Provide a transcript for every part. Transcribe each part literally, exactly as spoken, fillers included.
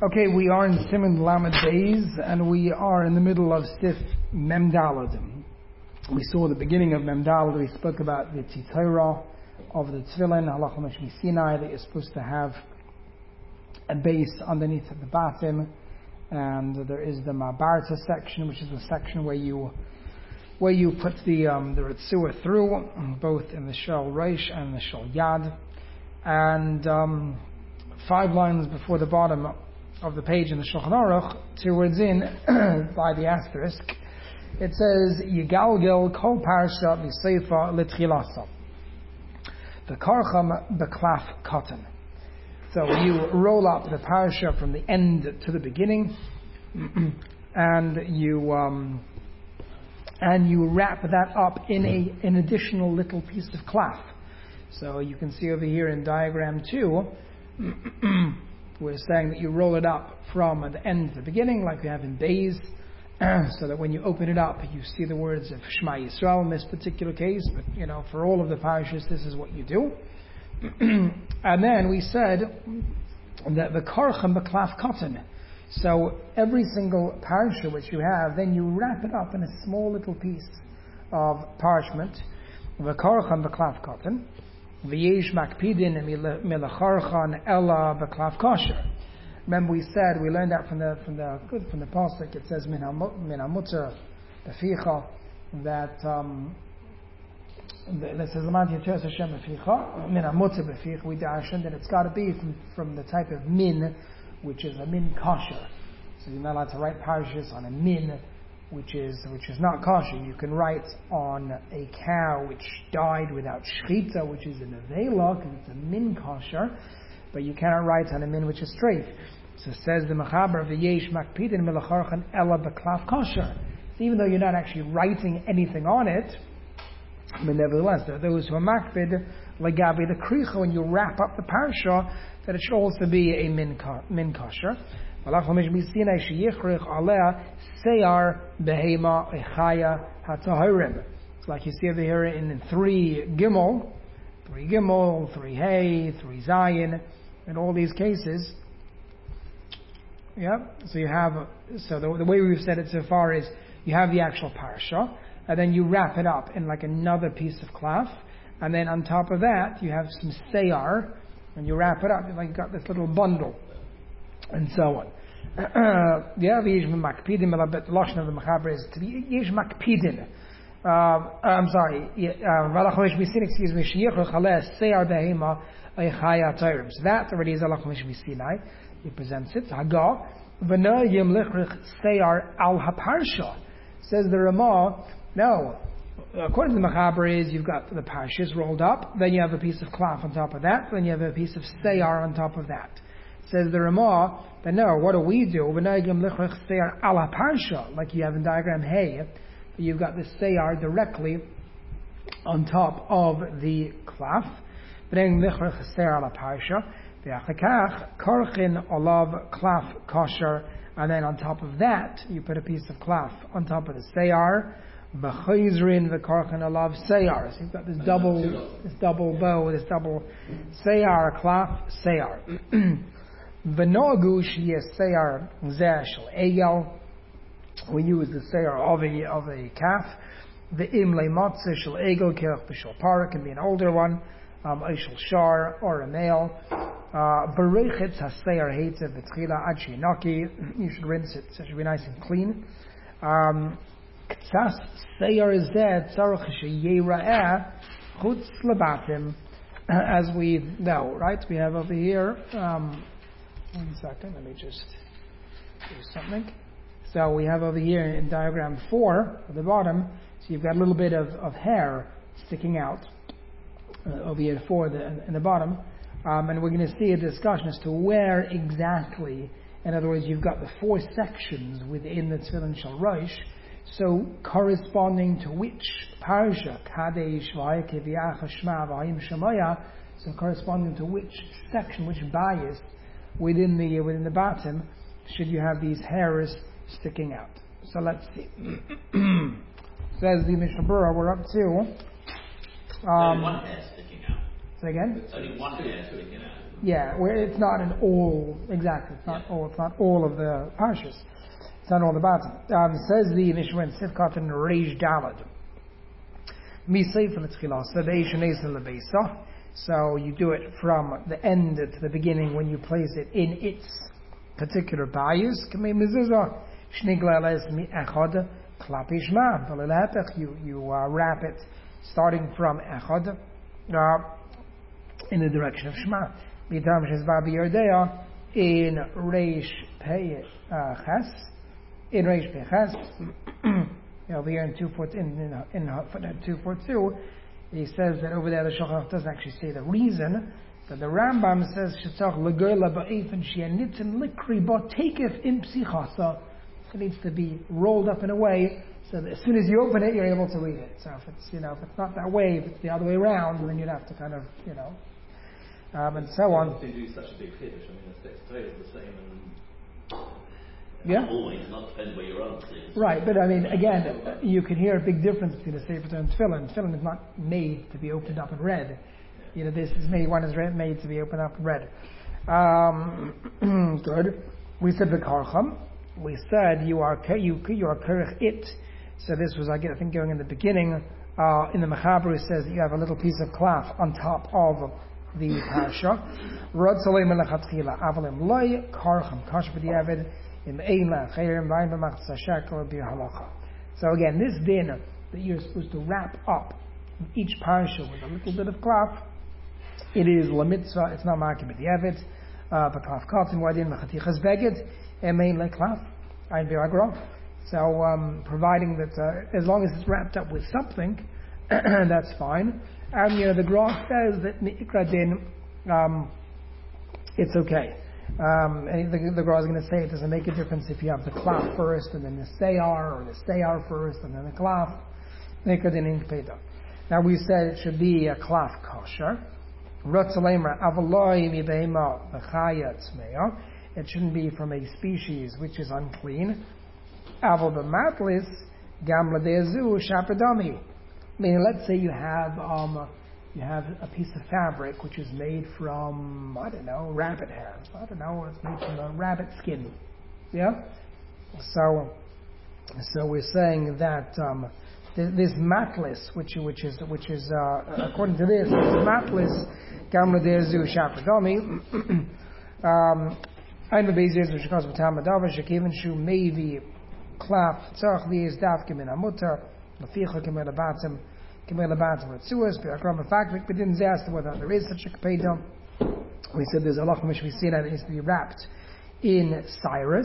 Okay, we are in Siman Lamed Beis, and we are in the middle of Sif Mem Daled. We saw the beginning of Mem Daled. We spoke about the Titorah of the Tefillin, Halacha Mishmi Sinai, that you're supposed to have a base underneath at the bottom, and there is the Mabarta section, which is the section where you where you put the um, the Ritzua through, both in the Shal Reish and the Shal Yad, and um, five lines before the bottom of the page in the Shulchan Aruch, two words in, by the asterisk, it says, Yigalgel kol parsha miseifa litchilasa. V'karcham beklaf katan. So you roll up the parsha from the end to the beginning, and you um, and you wrap that up in a an additional little piece of cloth. So you can see over here in diagram two, we're saying that you roll it up from the end to the beginning, like we have in Beis, so that when you open it up, you see the words of Shema Yisrael in this particular case. But you know, for all of the parashas, this is what you do. And then we said that the karchem beklaf katan. So every single parasha which you have, then you wrap it up in a small little piece of parchment. The karchem beklaf katan. V'yesh makpidin milacharchan ella beklaf kosher. Remember, we said we learned that from the from the good from the pasuk. It says min hamuter beficha, that um, that says l'man yiteres Hashem beficha min hamuter beficha. We darshan that it's got to be from from the type of min, which is a min kosher. So you're not allowed to write parashas on a min, which is which is not kosher. You can write on a cow which died without shchita, which is an avela, because it's a min kosher, but you cannot write on a min which is straight. So it says the mechaber v'yesh makpidin milacharchan ella beklaf kosher. So even though you're not actually writing anything on it, but nevertheless there are those who are makpid legabi the kricha, when you wrap up the parasha, that it should also be a min min kosher. It's like you see over here in three gimel, three gimel, three hay, three zayin, in all these cases. Yeah. So you have. So the, the way we've said it so far is you have the actual parasha, and then you wrap it up in like another piece of cloth, and then on top of that you have some seyar, and you wrap it up. You've like got this little bundle, and so on. Yeah, the yesh makpidin, but the lashon of the mechaber is to be yesh makpidin. I'm sorry. Valachomish misin, excuse me. Sheyichol chales seyar behema eichaya tayrim. So that already is alachomish misinai. He presents it. Haga v'noyim lichrich seyar al haparsha. Says the Ramah. No, according to the mechaber, is you've got the parshas rolled up, then you have a piece of cloth on top of that, then you have a piece of seyar on top of that. Says the Ramah, that no, what do we do? Like you have in diagram Hey, you've got the seyar directly on top of the cloth. And then on top of that, you put a piece of cloth on top of the seyar. B'chayzrin v'karchan alav seyar. So you've got this double, this double bow, this double seyar cloth seyar. V'nogu sheyeh seyar zeh shel egel. We use the seyar of a of a calf. V'im le'matzeh shel egel kerach b'shel parah, can be an older one, um, shel shar, or a male. Berechetz haseyar heitzev v'tchila ad she'inaki. You should rinse it, so it should be nice and clean. Um, K'tzas seyar zeh tzarech sheyeh ra'eh chutz lebatim, as we know, right? We have over here. Um, One second, let me just do something. So we have over here in diagram four at the bottom, so you've got a little bit of, of hair sticking out uh, over here four the, in the bottom, um, and we're going to see a discussion as to where exactly. In other words, you've got the four sections within the Tefillin Shal Rosh, so corresponding to which parasha, Kadesh, V'Hayakev, V'Yachah, Shema, V'Hayim, Shemaya, so corresponding to which section, which bias within the within the bottom should you have these hairs sticking out. So let's see. Says the Mishnah Berurah, we're up to um, only one hair sticking out. Say again? Only one hair sticking out. Yeah, where it's not in all, exactly, it's not all, it's not all of the parshas. It's not all the bottom. Um, says the Mishnah in Sifkat and Reish Dalad. So you do it from the end to the beginning when you place it in its particular bayus. You, you uh, wrap it starting from Echad uh, in the direction of Shema. In Reish Pei Ches, in Reish Pei Ches, over here in two foot in in, in footnote two forty-two, he says that over there the Shulchan Aruch doesn't actually say the reason, but the Rambam says Shetzach Legola Ba'efen She'anitzin Likri Ba'tekef Im Psichasa. It needs to be rolled up in a way so that as soon as you open it, you're able to read it. So if it's you know if it's not that way, if it's the other way around, then you'd have to kind of you know um, and so on. They do such a big finish. I mean, the text is the same and. Yeah. Always, not depending where you're on. Right, but I mean, again, you can hear a big difference between a Sefer Torah and Tefillin. Tefillin is not made to be opened up and read. You know, this is made, one is read, made to be opened up and read. Um, good. We said the Karcham. We said you are you you are Kerech it. So this was, I think, going in the beginning. Uh, in the Mechaber, it says that you have a little piece of cloth on top of the Parsha. Rod Salei Melechatchila Avalim Loi Karcham Kash B'Diavad. So again, this din that you're supposed to wrap up each parsha with a little bit of cloth, it is la mitzvah. It's not makim b'diavad. But cloth cotton, why din mechatichas beged, and main like cloth, ein be'agro. So, um, providing that uh, as long as it's wrapped up with something, that's fine. And you know, the Gra says that mikra din, um, it's okay. Um, and the, the Gra is going to say it doesn't make a difference if you have the cloth first and then the seyar, or the seyar first and then the cloth. Now we said it should be a cloth kosher. It shouldn't be from a species which is unclean. Meaning, let's say you have um, you have a piece of fabric which is made from, I don't know, rabbit hair. I don't know, it's made from a rabbit skin. Yeah? So, so we're saying that um, th- this matlis, which which is which is uh, according to this, this matlis, gamla dezu shapradami. Ein bebeziz which calls b'tam adava shekiven shu maybe klaf tzarch lies davke min amutar laficha kemer labatim. We said there is such a kapeda. We said there's a lach mishmisina that needs to be wrapped in Cyrus.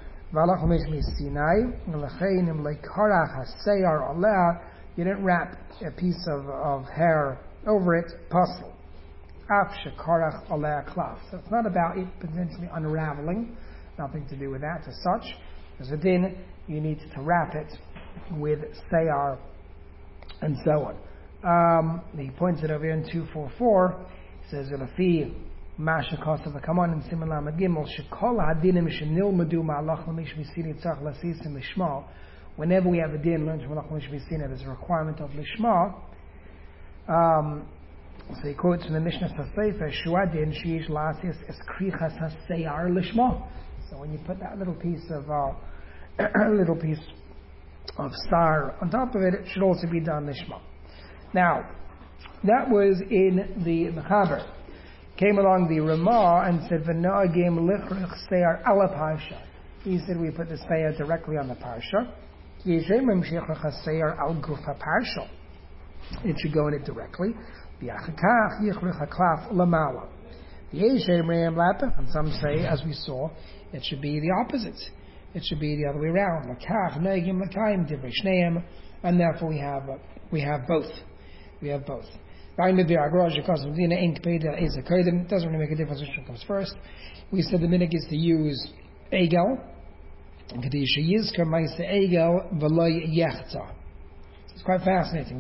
You didn't wrap a piece of, of hair over it. Puzzle. So it's not about it potentially unraveling. Nothing to do with that as such. As a din, you need to wrap it with sayar and so on. Um, he points it over here in two forty-four. He says, "Lafi masha kosav kaman in siman lamed gimel shekol hadinim shenilmadu ma'alach l'mish misini tzach lasisim lishma." Whenever we have a din learned from Malach l'mish misini, there's a requirement of lishma. Um, so he quotes from the Mishnah Saseifa, "Shua din sheish lasis es krichas haseyar lishma." So when you put that little piece of uh, little piece of star on top of it, it should also be done lishma. Now, that was in the Mechaber. Came along the Ramah and said, "V'na'agim lichrich seyar ala parsha." He said we put the seyar directly on the parsha. Yeshem shechrich seyar al gufa parsha. It should go in it directly. V'achakach yichrich haklaf lamala. Yeshem re'em lapach. And some say, as we saw, it should be the opposite. It should be the other way around. Lakach ne'agim l'kayim divrei shneim. And therefore we have uh, we have both. We have both. It doesn't really make a difference which one comes first. We said the minhag is to use egel. It's quite fascinating.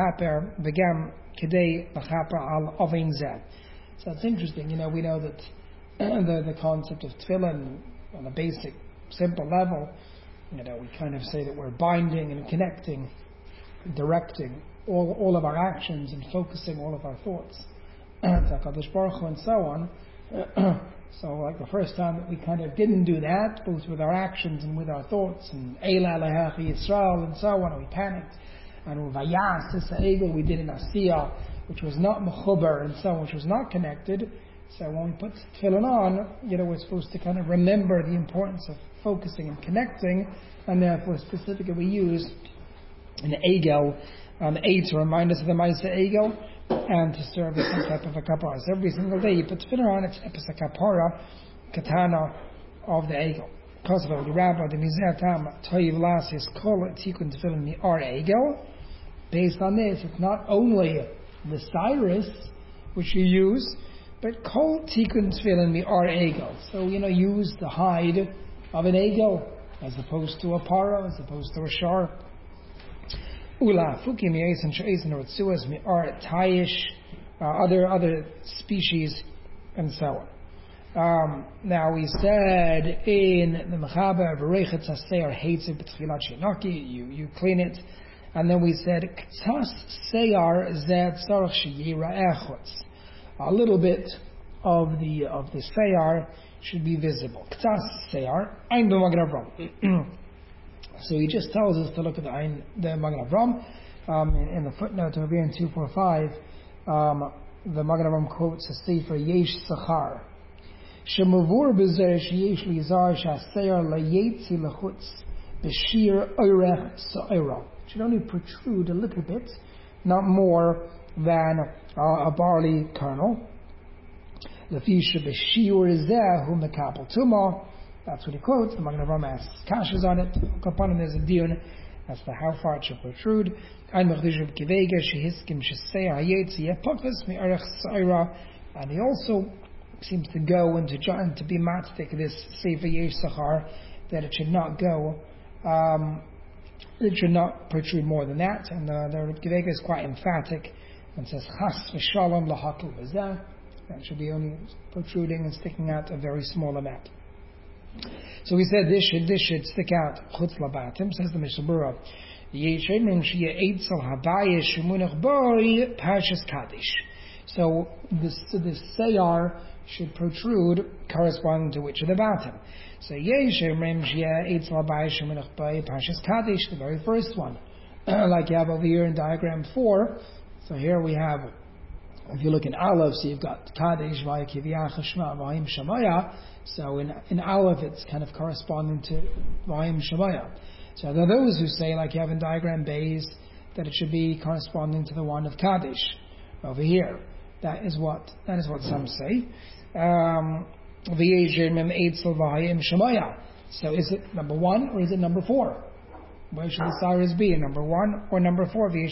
So it's interesting. You know, we know that the the concept of tefillin on a basic, simple level. You know, we kind of say that we're binding and connecting, directing all, all of our actions and focusing all of our thoughts, and so on. So like the first time that we kind of didn't do that, both with our actions and with our thoughts, and Eila Lehachi Yisrael and so on, and we panicked. And with Vayas, this Egel we did in Asiyah, which was not Mechuber and so on, which was not connected. So when we put tefillin on, you know, we're supposed to kind of remember the importance of focusing and connecting, and therefore specifically we use an Egel, an A to remind us of the Maisa Egel, and to serve as some type of a kapara. So every single day you put tefillin on, it's a kapara, katana of the Egel. Because of the rabbi, the Mizeh Tam, Toyiv Lasis, Kol Tikun Tefillin Mi'ar Egel. Based on this, it's not only the Cyrus which you use, but Kol Tikun Tefillin Mi'ar Egel. So, you know, use the hide of an Egel, as opposed to a para, as opposed to a shar. Ula Fuki Mi'esan Sha'esan Ratsuas Mi'ar Tayish, other other species, and so on. Um, now we said in the Mechaber V'Reichet Saseir Heitzev B'Tchilat Shenaki, you you clean it, and then we said K'tas Seyar Zed Tzarech Sheyira Echotz. A little bit of the of the Seyar should be visible. K'tas Seyar Ein B'Magen Avram. So he just tells us to look at the Ein the Magen Avram. Um, in, in the footnote over here in two forty-five, um, the Magen Avram quotes a sefer Yesh Sachar. שמבור בזה שיש ליזהר שהשיער ליצא לחוץ בשיר אורך שערה. It should only protrude a little bit, not more than uh, a barley kernel. לפי שבשיעור זה הוא מקבל טומאה. That's what he quotes. The Magen Avram asks kashas on it. Upon him there's a dion as to how far it should protrude. Ein mechdish of kivega shehiskim sheseir hayetzi yepachas mi'arech sa'ira. And he also seems to go and to, and to be matzik this Sefer Yesh Sachar, that it should not go, um, it should not protrude more than that. And the, the Reb Gevega is quite emphatic and says, Chas v'shalom lahakul b'zeh. That should be only protruding and sticking out a very small amount. So we said this should this should stick out chutz labatim. Says the Mishnah Berurah, Yeshemim sheyeh eitzel habayis shemunach boi parshas kaddish. So this so this seyar should protrude corresponding to which of the batim. So Yeshem Remshia Eitzel Abayis Shemunach Bay Pashas Kaddish, the very first one. Like you have over here in diagram four. So here we have, if you look in Aleph, so you've got Kaddish, Vaya Kivyach Shema, Vayim Shemaya. So in in Aleph it's kind of corresponding to Vayim Shemaya. So there are those who say, like you have in diagram Bays, that it should be corresponding to the one of Kaddish over here. That is what that is what some say. Um, so is it number one or is it number four? Where should the Cyrus be? Number one or number four? The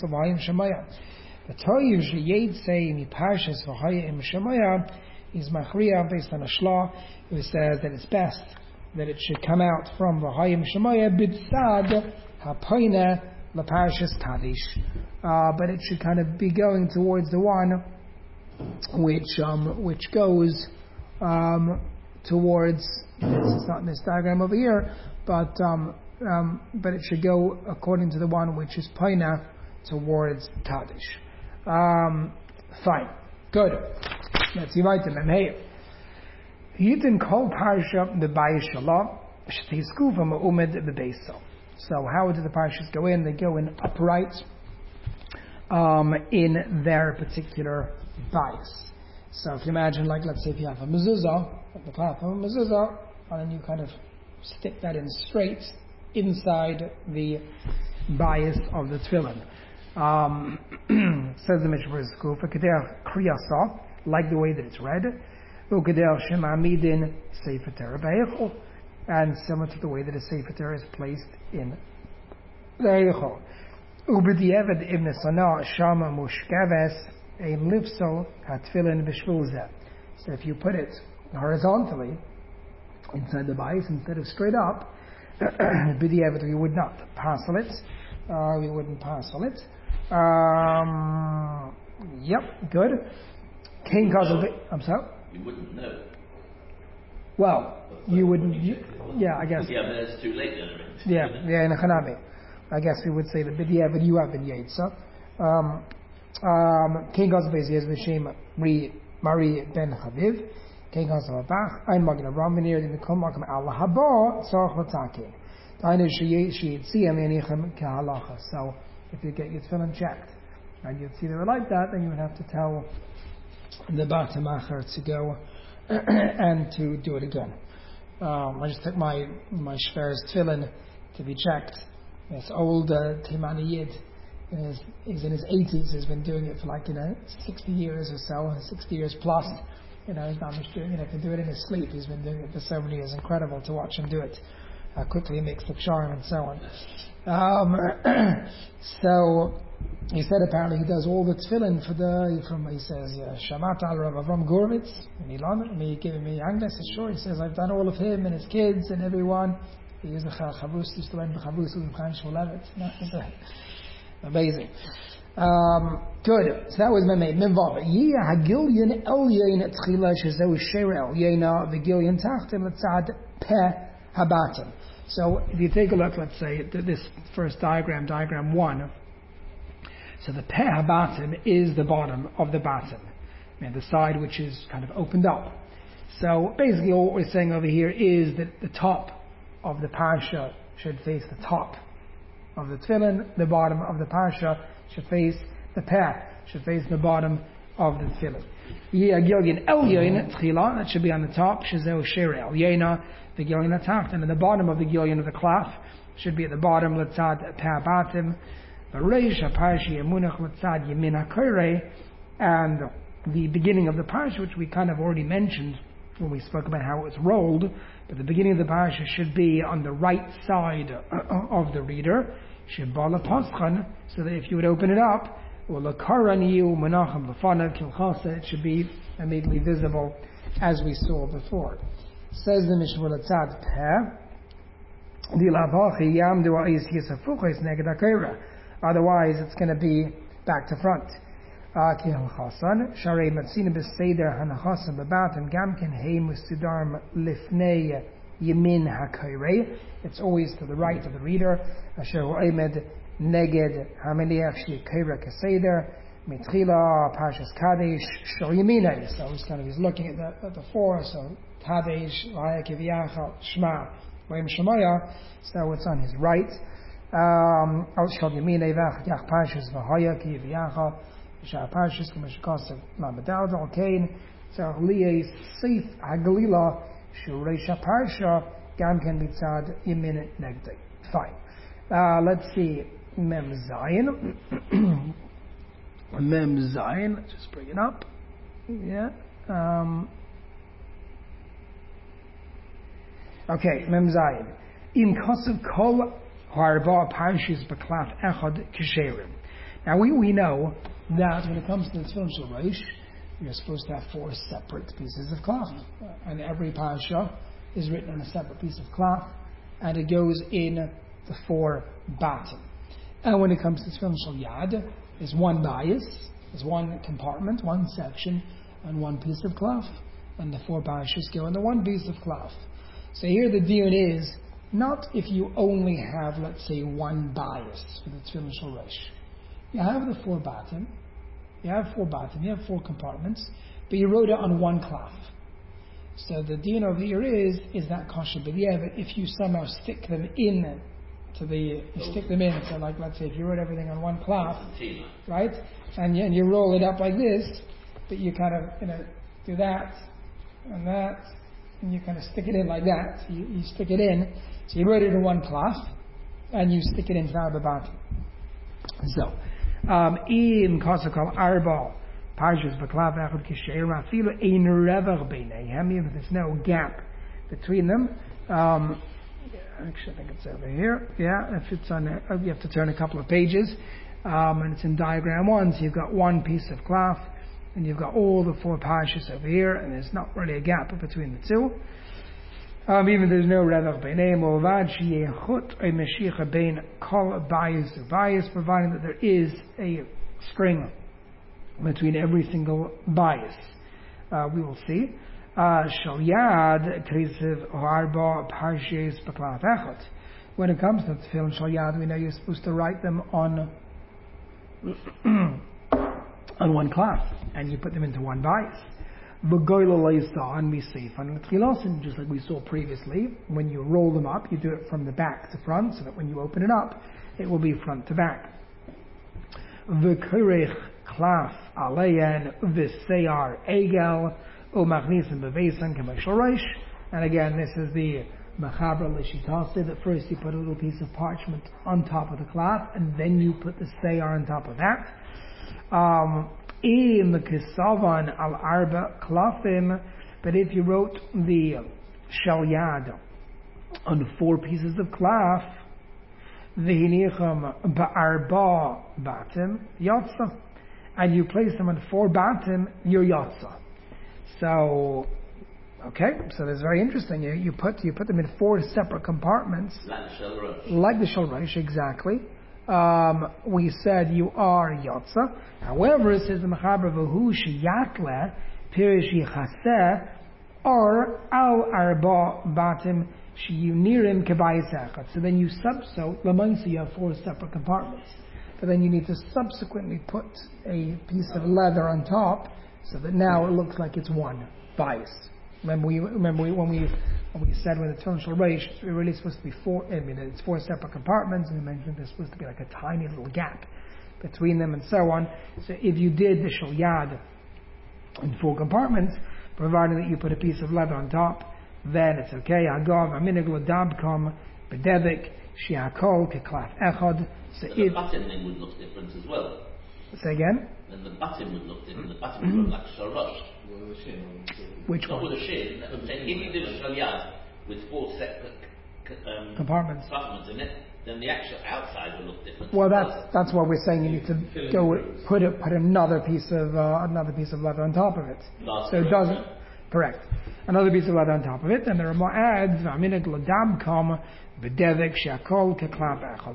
Torah usually Yed say in Parshas V'Hayim Shemaya is Machriya based on a shlah who says that it's best that it should come out from V'Hayim Shemaya B'Tzad Ha'Poina LaParshas Kaddish, uh, but it should kind of be going towards the one which um, which goes um, towards. It's not in this diagram over here, but um, um, but it should go according to the one which is Poina towards Kaddish. Um, fine, good. Let's see right then. Hey, Yitin Kol Parsha the Bayishalah Shtizkuva Ma'umed Bebeso. So how do the parshas go in? They go in upright um, in their particular bias. So if you imagine, like, let's say if you have a mezuzah, like the platform of a mezuzah, and then you kind of stick that in straight inside the bias of the tefillin. Um, says the Mishnah Berurah, "V'keder kriyasa," like the way that it's read, "V'keder shemamidin sefer Torah b'eichel," and similar to the way that a sefer Torah is placed in the eichel. Ubediavad ibn Sana shama mushkaves ein lifso hatfilin b'shvulzeh. So if you put it horizontally inside the bias instead of straight up, b'diavad we would not parcel it. Uh, we wouldn't parcel it. Um, yep, good. King Kazel. I'm sorry. You wouldn't know. Well, you wouldn't. You, yeah, I guess. Yeah, but it's too late then. Yeah, yeah, in a Chanabi. I guess we would say that, but yeah, but you have been Yetza. Um, um, King God's base is the Shem re Mari ben Chaviv, King Hasabach, Ein Magen Avram Venir, the Mikum Makam Allah Haba, Tzarch Latake. Taina She'yid Siyam Yanichem Kahalacha. So, if you get your tefillin checked, and you'd see they were like that, then you would have to tell the Batamacher to go and to do it again. Um, I just took my my Shver's tefillin to be checked. This old uh, Timani Yid, is, he's in his eighties, he's been doing it for like, you know, sixty years or so, sixty years plus. You know, he's not just doing it, he can do it in his sleep. He's been doing it for so many years. Incredible to watch him do it. How quickly he makes the charm and so on. Um, so, he said apparently he does all the tefillin for the, from, he says, Shamat al Rav Avram Gurvitz, Milan, me giving me Agnes, sure, he says, I've done all of him and his kids and everyone. He is a Chavus, he used to learn Chavus with Chaim Shmulevitz. Amazing. Um, good. So that was Memei. Memvav. Yiyah hagilyon el yain tchila shezeu sherel yayna v'gilyon tachtim letzad peh habatim. So if you take a look, let's say this first diagram, diagram one. So the peh habatim is the bottom of the batim, and the side which is kind of opened up. So basically, all we're saying over here is that the top of the parsha should face the top of the tefillin, the bottom of the parsha should face the peh, should face the bottom of the tefillin. That should be on the top. Shezeu sherei yena the gilyon tacht, and the bottom of the gilyon of the cloth should be at the bottom. Letzad peh batim. The reish parsha yemunach letzad yemin hakorei, and the beginning of the parsha, which we kind of already mentioned when we spoke about how it was rolled, but the beginning of the parsha should be on the right side of the reader. Shebala paschan, so that if you would open it up, it should be immediately visible, as we saw before. Says the Mishnah Letzad Peh, otherwise it's going to be back to front. It's always to the right of the reader. Neged Hameliach Shekera Kaseder Mitchila Pashas Kadesh Shor Yemina. So he's kind of he's looking at the, at the four. So Kadesh Vayakiviyacha Shema Vayim Shemaya. So it's on his right. Um, Al Shor Yemina Vach Yach Pashas Vahaya Kiviyacha Shah Pashas Kamashkasav Lamadal Al Kain. So Liye Seif Hagalila Shureisha Parsha Gam Ken Bitzad Yemin Negde. Fine. Uh, let's see. Mem Zayin. Mem Zayin. Let's just bring it up. Yeah. Um, okay. Mem Zayin. In Kosev Kol Harba Parshis Beklaf Echad Kisherim. Now we, we know that when it comes to the Tefillin Shel Reish, you're supposed to have four separate pieces of cloth, and every parsha is written on a separate piece of cloth, and it goes in the four batim. And when it comes to Tefillin Shel Yad, there's one bias, there's one compartment, one section, and one piece of cloth, and the four parashas go in the one piece of cloth. So here the deal is not if you only have, let's say, one bias for the Tefillin Shel Reish. You have the four batim, you have four batim, you have four compartments, but you wrote it on one cloth. So the deal over here is is that kosher, but yeah, but if you somehow stick them in to the, you stick them in, so like let's say if you wrote everything on one cloth, right, and you, and you roll it up like this, but you kind of, you know, do that and that, and you kind of stick it in like that. So you, you stick it in, so you wrote it in one cloth, and you stick it inside the bottom. So, im kosakal arbal parshas beklav echad kisheira afilu ein revach beineihem, even if there's no gap between them. Um, Actually, I think it's over here. Yeah, if it's on, uh, you have to turn a couple of pages, um, and it's in diagram one. So you've got one piece of cloth, and you've got all the four parashas over here, and there's not really a gap between the two. Um, even there's no revach beinei movad sheyechut a meshicha bein kol bias to bias, providing that there is a string between every single bias. Uh, we will see. Shel Yad Krisev Harba Parshas Beklav Echad. When it comes to Tefillin Shel Yad, we know you're supposed to write them on on one cloth, and you put them into one bias. V'goyla and we say and l'tchilasin, just like we saw previously. When you roll them up, you do it from the back to front, so that when you open it up, it will be front to back. V'kirech klaf aleyen v'seyar egel u'machnisim b'veisan k'meshal reish. And again, this is the Mechaber l'shitase, that first you put a little piece of parchment on top of the cloth, and then you put the seyar on top of that. Um, in the kisavan al arba klafim, but if you wrote the shalyad on four pieces of cloth, v'hinicham ba'arba batim yotza, and you place them on four batim, you're yotza. So, okay, so that's very interesting. You, you put you put them in four separate compartments, Like the Shalrosh. like the Shalrosh, exactly. Um, we said you are yotza. However, it says the Mechaber v'hu sheyatle pirish yichaseh or al arba batim sheyunirim kebayis echad. So then you sub so l'maisa you have four separate compartments, but then you need to subsequently put a piece of leather on top, so that now it looks like it's one bias. Remember, we, remember we, when we when we said when the term Shalrosh, it's really supposed to be four. I mean, it's four separate compartments, and we mentioned there's supposed to be like a tiny little gap between them, and so on. So if you did the Shalyad in four compartments, provided that you put a piece of leather on top, then it's okay. Agav aminig l'dabkom bedevik shiakol keklaf echad. So the button thing would look different as well. Say again. Then the button would look different. The button would look like Shalrosh. Which Not one? with a shin. I'm saying if you did a Shalyad with four separate um, Compartments. compartments in it, then the actual outside would look different. Well, that's that's what we're saying. You need to go put it, put another piece of uh, another piece of leather on top of it, Last so it correct. doesn't. Correct. Another piece of leather on top of it, and there are more adds. Aminik l'dam kom v'devek shakol keklap echad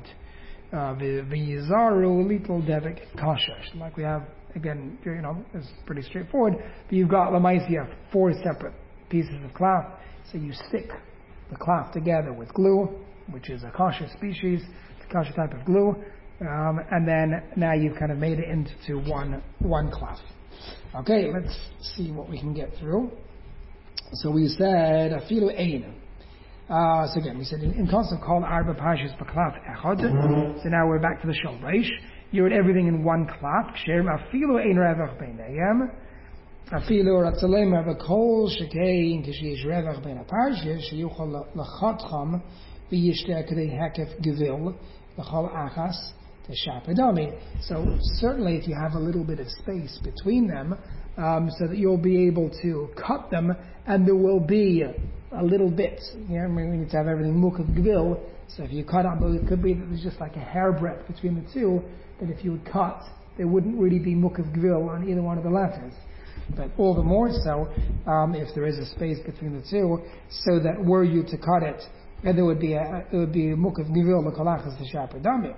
v'yizaru little devek kasher. Like we have again, you know, it's pretty straightforward. But you've got lamaisia, four separate pieces of cloth. So you stick the cloth together with glue, which is a kasher species, a kasher type of glue, um, and then now you've kind of made it into one one cloth. Okay, let's see what we can get through. So we said afilu ein. Uh, so again, we said in, in concept called arba parshas b'klaf echad. So now we're back to the Shalrosh. You're at everything in one cloth. Ksherim afilu ein revach beinayim. Afilu ratzalem avakol shekein kishish revach bein aparshas sheyuchal lachatcham v'yishter kadei hekef gevil l'chol achas teshapadami. So certainly, if you have a little bit of space between them, um, so that you'll be able to cut them, and there will be a little bit. You know, I mean, we need to have everything mukav gvil. So if you cut up, it could be that there's just like a hairbreadth between the two. That if you would cut, there wouldn't really be mukav gvil on either one of the letters. But all the more so um, if there is a space between the two, so that were you to cut it, and there would be a it would be a mukav gvil l'kolachas t'shaperdami.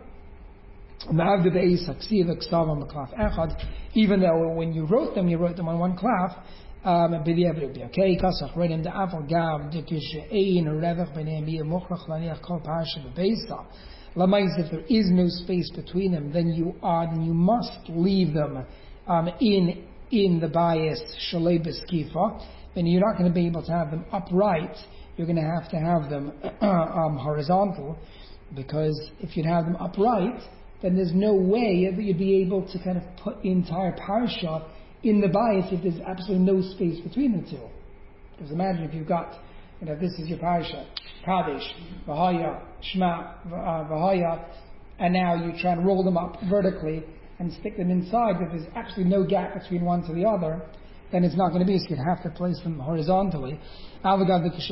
Even though when you wrote them, you wrote them on one cloth. Um, but yeah, but it would be okay. Kasach right in the aval gav dikish ein revach b'nei mi mochrach laniach kol parsha b'beisa. Lamais, if there is no space between them, then you are then you must leave them um, in in the bias shalei b'skifa. Then you're not going to be able to have them upright. You're going to have to have them um, horizontal, because if you'd have them upright, then there's no way that you'd be able to kind of put the entire parsha in the bias if there's absolutely no space between the two. Because imagine if you've got, you know, this is your parsha, Kadesh, Vahaya, Shema, Vahaya, and now you try and roll them up vertically and stick them inside, but there's absolutely no gap between one to the other, then it's not going to be, so you'd have to place them horizontally. It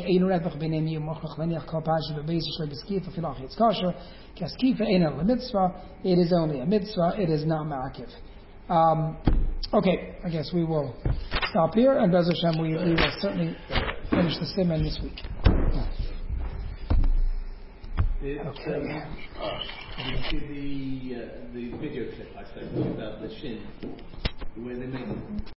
is only a mitzvah, it is not ma'akiv. Um, okay, I guess we will stop here, and Bez Hashem, we, we will certainly finish the siman this week. Did, Okay. um, did you see the, uh, the video clip I sent you about the shin, the way they make them?